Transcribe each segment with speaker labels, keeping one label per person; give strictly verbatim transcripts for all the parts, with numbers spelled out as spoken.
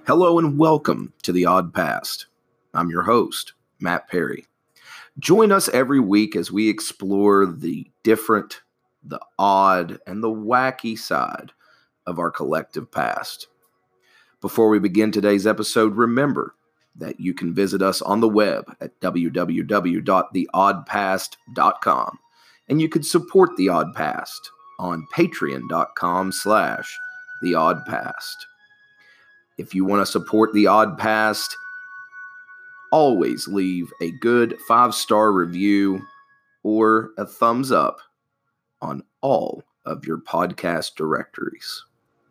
Speaker 1: Hello and welcome to The Odd Past. I'm your host, Matt Perry. Join us every week as we explore the different, the odd, and the wacky side of our collective past. Before we begin today's episode, remember that you can visit us on the web at w w w dot the odd past dot com, and you can support The Odd Past on patreon.com slash The Odd Past. If you want to support The Odd Past, always leave a good five-star review or a thumbs up on all of your podcast directories.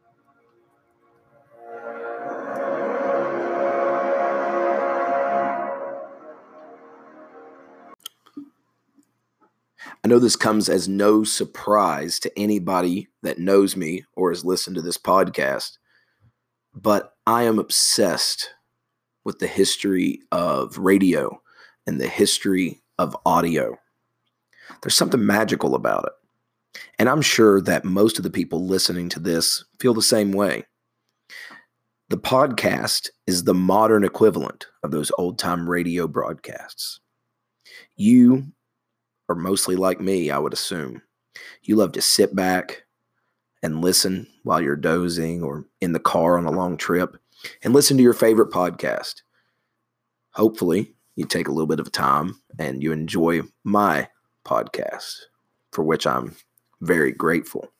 Speaker 1: I know this comes as no surprise to anybody that knows me or has listened to this podcast, but I am obsessed with the history of radio and the history of audio. There's something magical about it. And I'm sure that most of the people listening to this feel the same way. The podcast is the modern equivalent of those old-time radio broadcasts. You are mostly like me, I would assume. You love to sit back and listen while you're dozing or in the car on a long trip and listen to your favorite podcast. Hopefully, you take a little bit of time and you enjoy my podcast, for which I'm very grateful.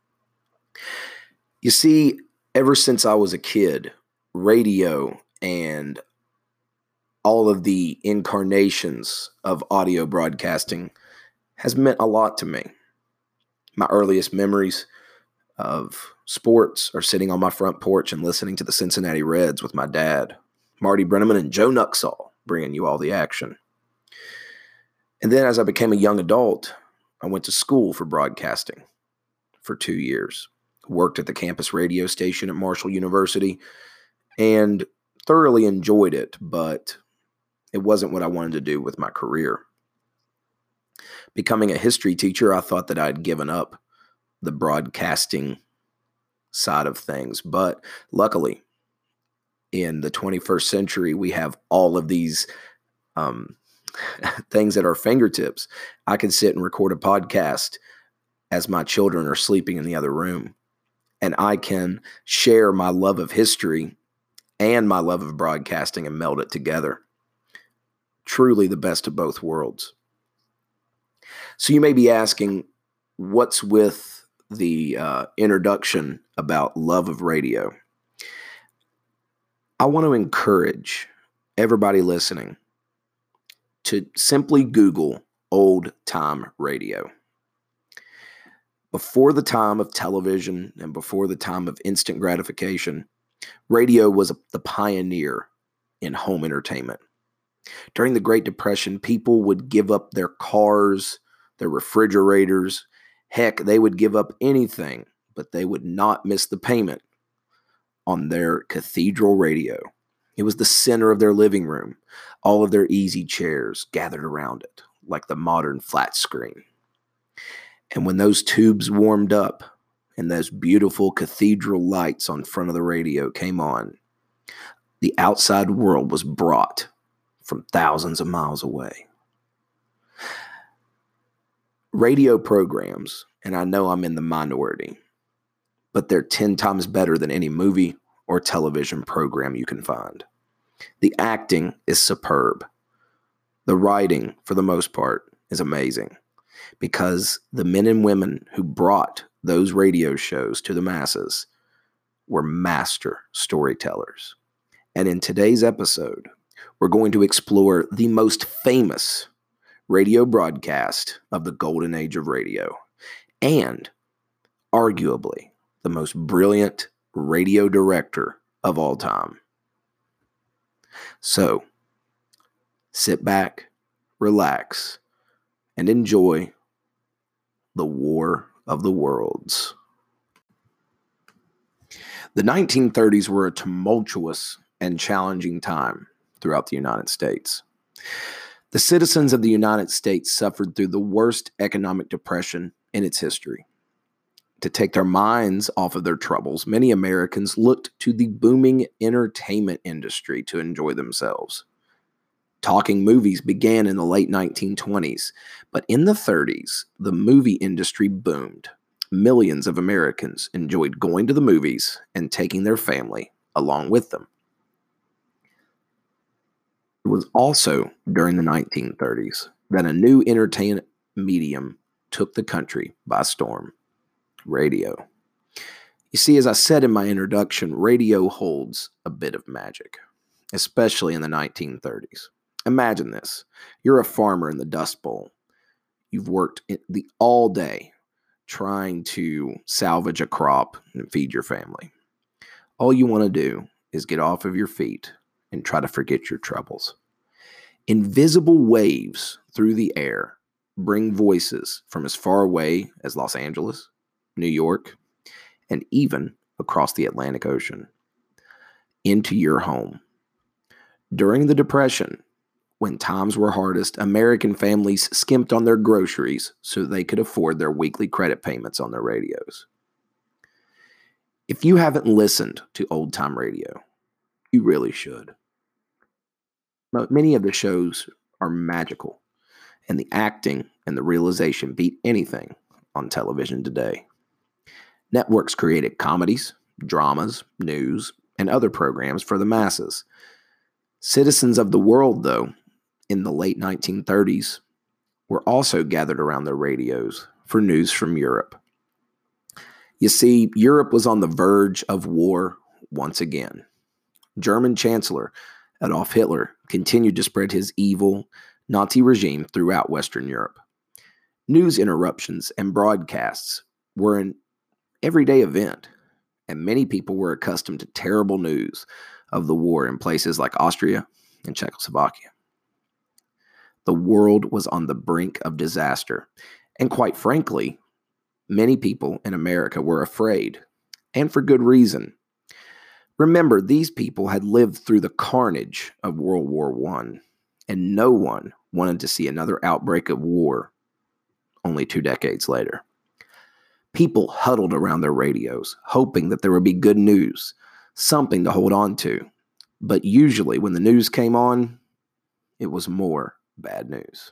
Speaker 1: You see, ever since I was a kid, radio and all of the incarnations of audio broadcasting has meant a lot to me. My earliest memories of sports are sitting on my front porch and listening to the Cincinnati Reds with my dad, Marty Brenneman and Joe Nuxall, bringing you all the action. And then as I became a young adult, I went to school for broadcasting for two years, worked at the campus radio station at Marshall University, and thoroughly enjoyed it, but it wasn't what I wanted to do with my career. Becoming a history teacher, I thought that I'd given up the broadcasting side of things. But luckily, in the twenty-first century, we have all of these um, things at our fingertips. I can sit and record a podcast as my children are sleeping in the other room. And I can share my love of history and my love of broadcasting and meld it together. Truly the best of both worlds. So you may be asking, what's with the uh, introduction about love of radio? I want to encourage everybody listening to simply Google old-time radio. Before the time of television and before the time of instant gratification, radio was a, the pioneer in home entertainment. During the Great Depression, people would give up their cars, their refrigerators. Heck, they would give up anything, but they would not miss the payment on their cathedral radio. It was the center of their living room. All of their easy chairs gathered around it, like the modern flat screen. And when those tubes warmed up and those beautiful cathedral lights on front of the radio came on, the outside world was brought from thousands of miles away. Radio programs, and I know I'm in the minority, but they're ten times better than any movie or television program you can find. The acting is superb. The writing, for the most part, is amazing because the men and women who brought those radio shows to the masses were master storytellers. And in today's episode, we're going to explore the most famous radio broadcast of the golden age of radio, and arguably the most brilliant radio director of all time. So, sit back, relax, and enjoy the War of the Worlds. The nineteen thirties were a tumultuous and challenging time throughout the United States. The citizens of the United States suffered through the worst economic depression in its history. To take their minds off of their troubles, many Americans looked to the booming entertainment industry to enjoy themselves. Talking movies began in the late nineteen twenties, but in the thirties, the movie industry boomed. Millions of Americans enjoyed going to the movies and taking their family along with them. It was also during the nineteen thirties that a new entertainment medium took the country by storm: radio. You see, as I said in my introduction, radio holds a bit of magic, especially in the nineteen thirties. Imagine this. You're a farmer in the Dust Bowl. You've worked the all day trying to salvage a crop and feed your family. All you want to do is get off of your feet and try to forget your troubles. Invisible waves through the air bring voices from as far away as Los Angeles, New York, and even across the Atlantic Ocean into your home. During the Depression, when times were hardest, American families skimped on their groceries so they could afford their weekly credit payments on their radios. If you haven't listened to old-time radio, you really should. But many of the shows are magical, and the acting and the realization beat anything on television today. Networks created comedies, dramas, news, and other programs for the masses. Citizens of the world, though, in the late nineteen thirties, were also gathered around their radios for news from Europe. You see, Europe was on the verge of war once again. German Chancellor Adolf Hitler continued to spread his evil Nazi regime throughout Western Europe. News interruptions and broadcasts were an everyday event, and many people were accustomed to terrible news of the war in places like Austria and Czechoslovakia. The world was on the brink of disaster, and quite frankly, many people in America were afraid, and for good reason. Remember, these people had lived through the carnage of World War One, and no one wanted to see another outbreak of war only two decades later. People huddled around their radios, hoping that there would be good news, something to hold on to. But usually when the news came on, it was more bad news.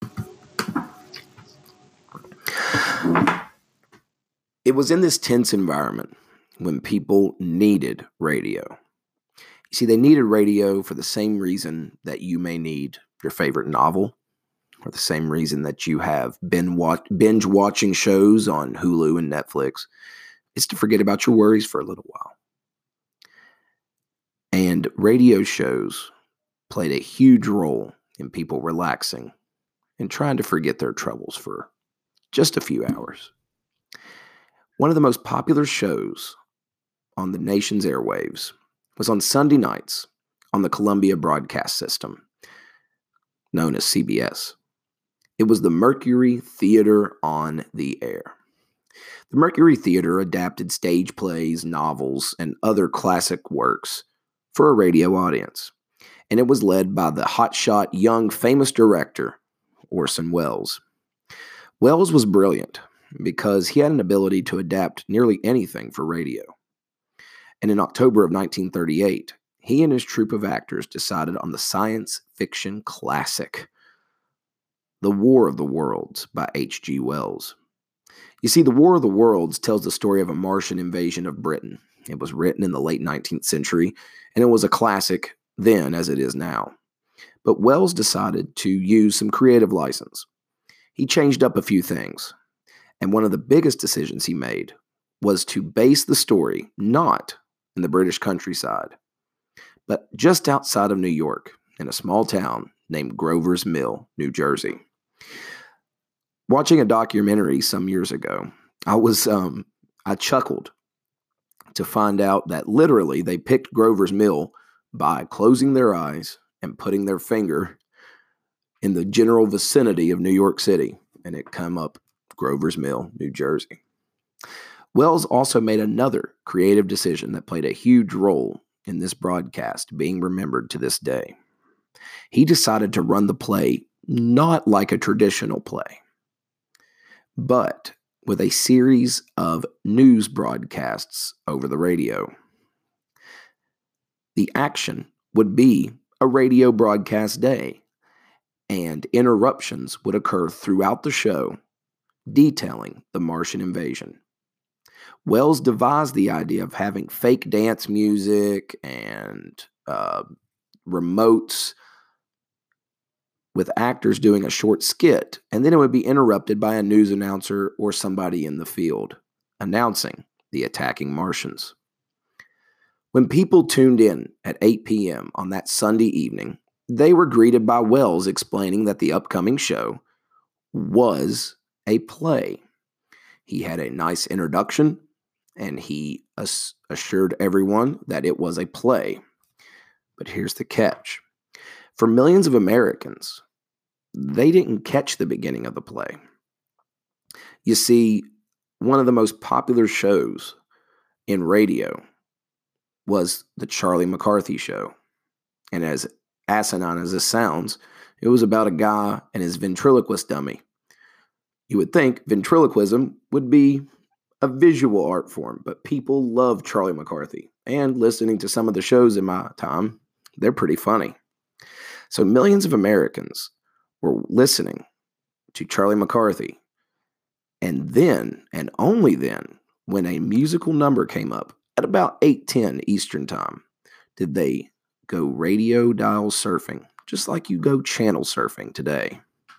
Speaker 1: It was in this tense environment when people needed radio. You see, they needed radio for the same reason that you may need your favorite novel, or the same reason that you have been watch- binge watching shows on Hulu and Netflix. It's to forget about your worries for a little while. And radio shows played a huge role in people relaxing and trying to forget their troubles for just a few hours. One of the most popular shows on the nation's airwaves was on Sunday nights on the Columbia Broadcast System, known as C B S. It was the Mercury Theater on the Air. The Mercury Theater adapted stage plays, novels, and other classic works for a radio audience, and it was led by the hotshot young famous director, Orson Welles. Welles was brilliant because he had an ability to adapt nearly anything for radio. And in October of nineteen thirty-eight, he and his troupe of actors decided on the science fiction classic, The War of the Worlds by H G Wells. You see, The War of the Worlds tells the story of a Martian invasion of Britain. It was written in the late nineteenth century, and it was a classic then as it is now. But Wells decided to use some creative license. He changed up a few things, and one of the biggest decisions he made was to base the story not in the British countryside, but just outside of New York, in a small town named Grover's Mill, New Jersey. Watching a documentary some years ago, I was um, I chuckled to find out that literally they picked Grover's Mill by closing their eyes and putting their finger in the general vicinity of New York City, and it come up Grover's Mill, New Jersey. Wells also made another creative decision that played a huge role in this broadcast being remembered to this day. He decided to run the play not like a traditional play, but with a series of news broadcasts over the radio. The action would be a radio broadcast day, and interruptions would occur throughout the show detailing the Martian invasion. Wells devised the idea of having fake dance music and uh, remotes with actors doing a short skit, and then it would be interrupted by a news announcer or somebody in the field announcing the attacking Martians. When people tuned in at eight p.m. on that Sunday evening, they were greeted by Wells explaining that the upcoming show was a play. He had a nice introduction, and he ass- assured everyone that it was a play. But here's the catch. For millions of Americans, they didn't catch the beginning of the play. You see, one of the most popular shows in radio was the Charlie McCarthy Show. And as asinine as this sounds, it was about a guy and his ventriloquist dummy. You would think ventriloquism would be a visual art form, but people love Charlie McCarthy. And listening to some of the shows in my time, they're pretty funny. So millions of Americans were listening to Charlie McCarthy. And then, and only then, when a musical number came up at about eight ten Eastern Time, did they go radio dial surfing, just like you go channel surfing today.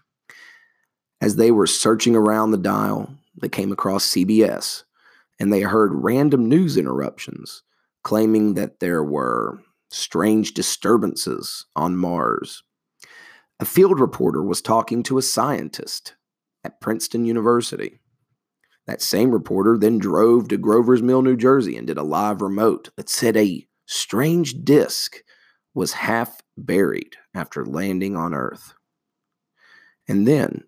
Speaker 1: As they were searching around the dial, they came across C B S, and they heard random news interruptions claiming that there were strange disturbances on Mars. A field reporter was talking to a scientist at Princeton University. That same reporter then drove to Grover's Mill, New Jersey, and did a live remote that said a strange disc was half buried after landing on Earth. And then,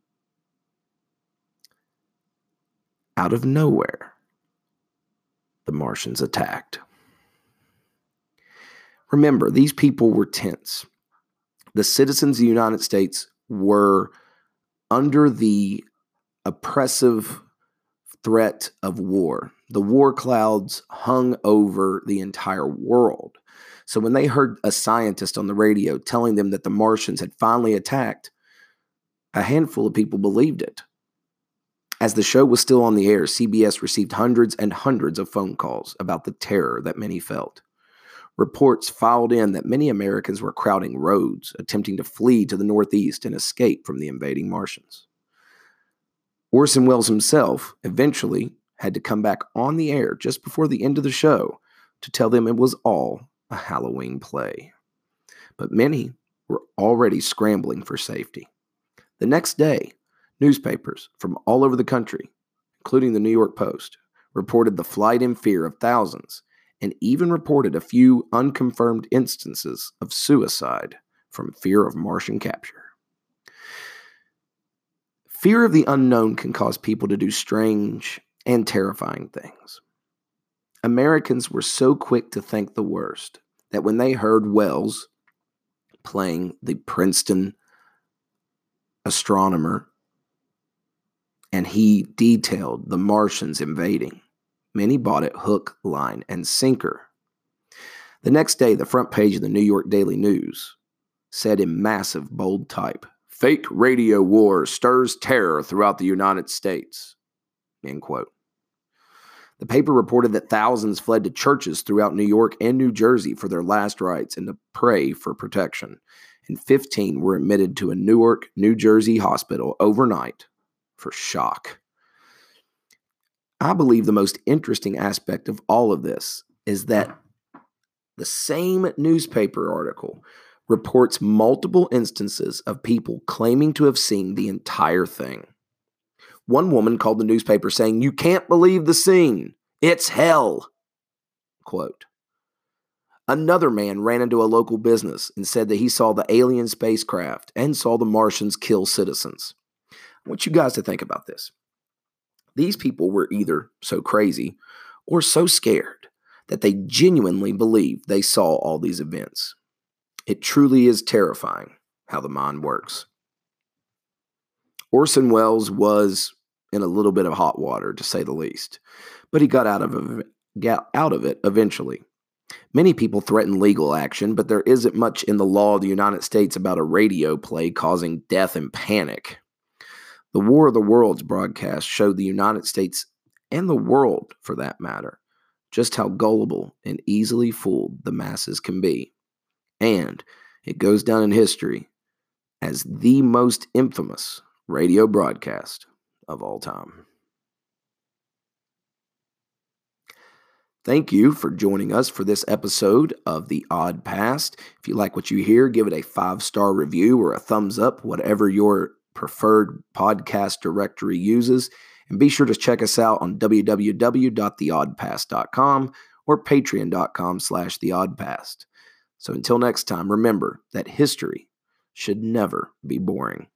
Speaker 1: out of nowhere, the Martians attacked. Remember, these people were tense. The citizens of the United States were under the oppressive threat of war. The war clouds hung over the entire world. So when they heard a scientist on the radio telling them that the Martians had finally attacked, a handful of people believed it. As the show was still on the air, C B S received hundreds and hundreds of phone calls about the terror that many felt. Reports filed in that many Americans were crowding roads, attempting to flee to the northeast and escape from the invading Martians. Orson Welles himself eventually had to come back on the air just before the end of the show to tell them it was all a Halloween play. But many were already scrambling for safety. The next day, newspapers from all over the country, including the New York Post, reported the flight in fear of thousands, and even reported a few unconfirmed instances of suicide from fear of Martian capture. Fear of the unknown can cause people to do strange and terrifying things. Americans were so quick to think the worst that when they heard Wells playing the Princeton astronomer and he detailed the Martians invading, many bought it hook, line, and sinker. The next day, the front page of the New York Daily News said in massive, bold type, "Fake radio war stirs terror throughout the United States." End quote. The paper reported that thousands fled to churches throughout New York and New Jersey for their last rites and to pray for protection, and fifteen were admitted to a Newark, New Jersey hospital overnight for shock. I believe the most interesting aspect of all of this is that the same newspaper article reports multiple instances of people claiming to have seen the entire thing. One woman called the newspaper saying, "You can't believe the scene. It's hell." Quote. Another man ran into a local business and said that he saw the alien spacecraft and saw the Martians kill citizens. I want you guys to think about this. These people were either so crazy or so scared that they genuinely believed they saw all these events. It truly is terrifying how the mind works. Orson Welles was in a little bit of hot water, to say the least. But he got out of it, got out of it eventually. Many people threaten legal action, but there isn't much in the law of the United States about a radio play causing death and panic. The War of the Worlds broadcast showed the United States, and the world for that matter, just how gullible and easily fooled the masses can be. And it goes down in history as the most infamous radio broadcast of all time. Thank you for joining us for this episode of The Odd Past. If you like what you hear, give it a five-star review or a thumbs up, whatever your preferred podcast directory uses. And be sure to check us out on w w w dot the odd past dot com or patreon dot com slash the odd past. So until next time, remember that history should never be boring.